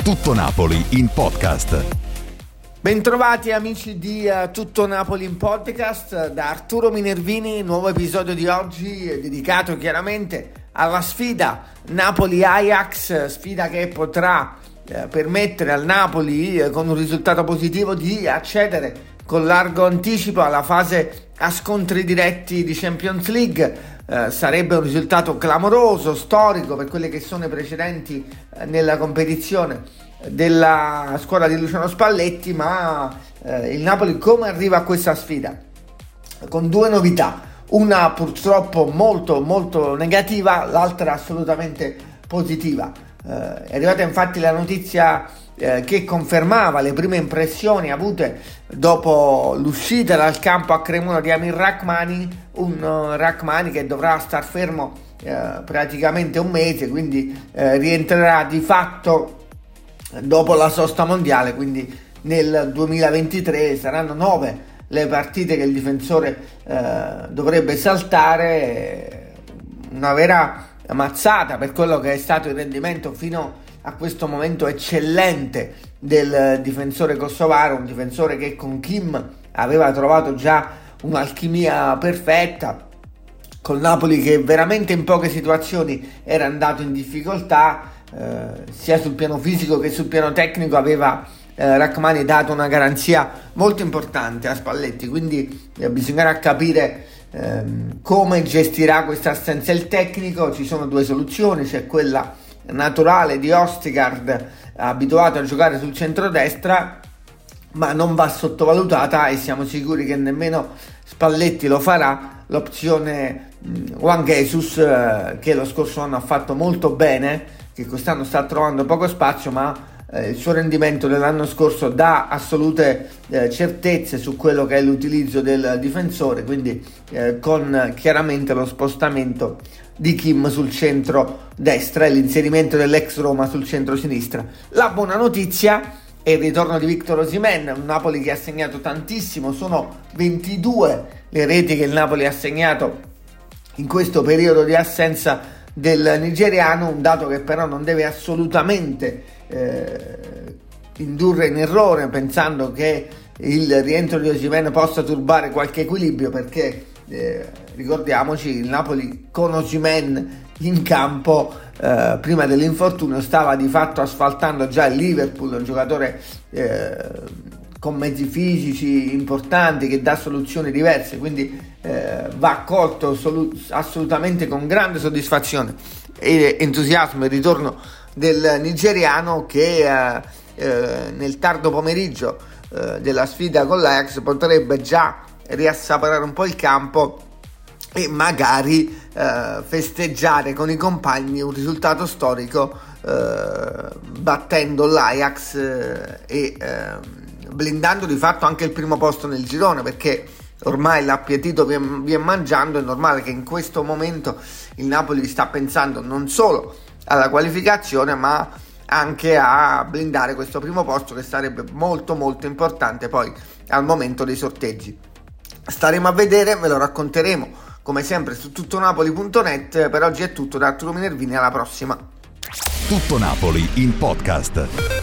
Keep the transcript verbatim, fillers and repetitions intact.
Tutto Napoli in podcast. Bentrovati amici di uh, Tutto Napoli in podcast da Arturo Minervini, nuovo episodio di oggi dedicato chiaramente alla sfida Napoli-Ajax, sfida che potrà uh, permettere al Napoli uh, con un risultato positivo di accedere con largo anticipo alla fase a scontri diretti di Champions League. Uh, sarebbe un risultato clamoroso, storico per quelli che sono i precedenti uh, nella competizione della squadra di Luciano Spalletti, ma uh, il Napoli come arriva a questa sfida? Con due novità, una purtroppo molto molto negativa, l'altra assolutamente positiva. Uh, è arrivata infatti la notizia Eh, che confermava le prime impressioni avute dopo l'uscita dal campo a Cremona di Amir Rrahmani, un uh, Rrahmani che dovrà star fermo uh, praticamente un mese, quindi uh, rientrerà di fatto dopo la sosta mondiale, quindi nel duemilaventitré saranno nove le partite che il difensore uh, dovrebbe saltare, una vera mazzata per quello che è stato il rendimento fino a questo momento eccellente del difensore kosovaro, un difensore che con Kim aveva trovato già un'alchimia perfetta, col Napoli che veramente in poche situazioni era andato in difficoltà, eh, sia sul piano fisico che sul piano tecnico aveva eh, Rrahmani dato una garanzia molto importante a Spalletti, quindi eh, bisognerà capire eh, come gestirà questa assenza il tecnico. Ci sono due soluzioni, c'è quella naturale di Ostigard, abituato a giocare sul centrodestra, ma non va sottovalutata e siamo sicuri che nemmeno Spalletti lo farà, l'opzione Juan Jesus, eh, che lo scorso anno ha fatto molto bene, che quest'anno sta trovando poco spazio, ma eh, il suo rendimento dell'anno scorso dà assolute eh, certezze su quello che è l'utilizzo del difensore, quindi eh, con chiaramente lo spostamento di Kim sul centro destra e l'inserimento dell'ex Roma sul centro sinistra. La buona notizia è il ritorno di Victor Osimhen, un Napoli che ha segnato tantissimo, sono ventidue le reti che il Napoli ha segnato in questo periodo di assenza del nigeriano, un dato che però non deve assolutamente eh, indurre in errore pensando che il rientro di Osimhen possa turbare qualche equilibrio, perché Eh, ricordiamoci, il Napoli con Osimhen in campo eh, prima dell'infortunio stava di fatto asfaltando già il Liverpool, un giocatore eh, con mezzi fisici importanti che dà soluzioni diverse, quindi eh, va accolto solu- assolutamente con grande soddisfazione e entusiasmo il ritorno del nigeriano che eh, eh, nel tardo pomeriggio eh, della sfida con l'Ajax potrebbe già riassaporare un po' il campo e magari eh, festeggiare con i compagni un risultato storico eh, battendo l'Ajax eh, e eh, blindando di fatto anche il primo posto nel girone, perché ormai l'appetito viene, viene mangiando. È normale che in questo momento il Napoli sta pensando non solo alla qualificazione ma anche a blindare questo primo posto, che sarebbe molto molto importante poi al momento dei sorteggi. Staremo a vedere, ve lo racconteremo come sempre su tuttonapoli punto net. Per oggi è tutto da Arturo Minervini, alla prossima. Tutto Napoli in podcast.